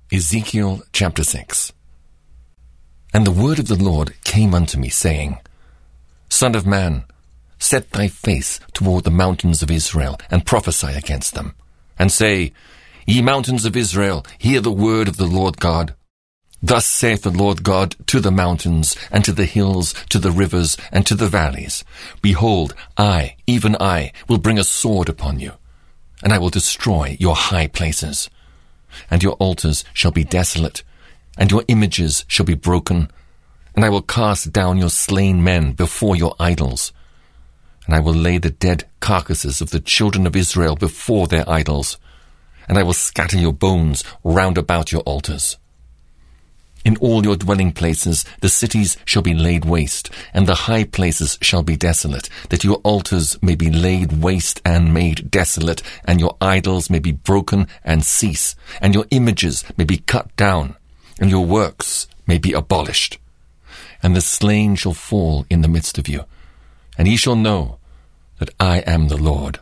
Ezekiel chapter 6. And the word of the Lord came unto me, saying, Son of man, set thy face toward the mountains of Israel, and prophesy against them, and say, Ye mountains of Israel, hear the word of the Lord God. Thus saith the Lord God to the mountains, and to the hills, to the rivers, and to the valleys, Behold, I, even I, will bring a sword upon you, and I will destroy your high places. And your altars shall be desolate, and your images shall be broken, and I will cast down your slain men before your idols, and I will lay the dead carcasses of the children of Israel before their idols, and I will scatter your bones round about your altars. In all your dwelling places the cities shall be laid waste, and the high places shall be desolate, that your altars may be laid waste and made desolate, and your idols may be broken and cease, and your images may be cut down, and your works may be abolished. And the slain shall fall in the midst of you, and ye shall know that I am the Lord.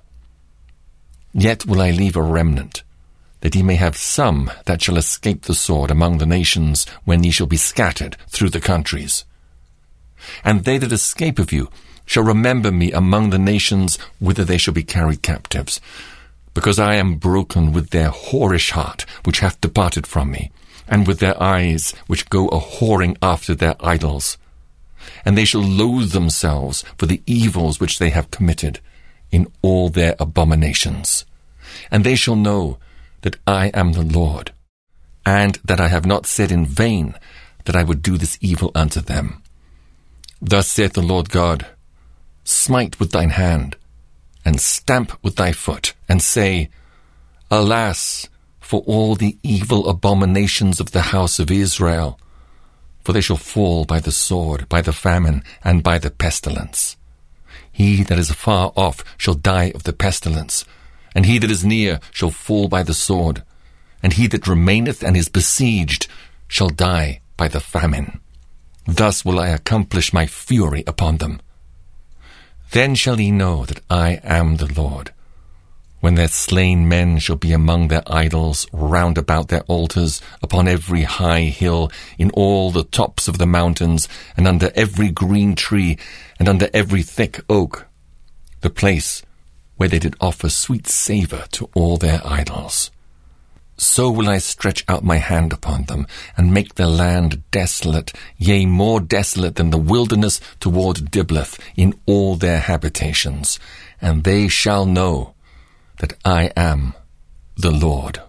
Yet will I leave a remnant, that ye may have some that shall escape the sword among the nations, when ye shall be scattered through the countries. And they that escape of you shall remember me among the nations whither they shall be carried captives, because I am broken with their whorish heart, which hath departed from me, and with their eyes which go a-whoring after their idols. And they shall loathe themselves for the evils which they have committed in all their abominations. And they shall know that I am the Lord, and that I have not said in vain that I would do this evil unto them. Thus saith the Lord God, Smite with thine hand, and stamp with thy foot, and say, Alas, for all the evil abominations of the house of Israel, for they shall fall by the sword, by the famine, and by the pestilence. He that is afar off shall die of the pestilence, and he that is near shall fall by the sword, and he that remaineth and is besieged shall die by the famine. Thus will I accomplish my fury upon them. Then shall ye know that I am the Lord, when their slain men shall be among their idols, round about their altars, upon every high hill, in all the tops of the mountains, and under every green tree, and under every thick oak, the place where they did offer sweet savour to all their idols. So will I stretch out my hand upon them, and make the land desolate, yea, more desolate than the wilderness toward Diblath, in all their habitations. And they shall know that I am the Lord.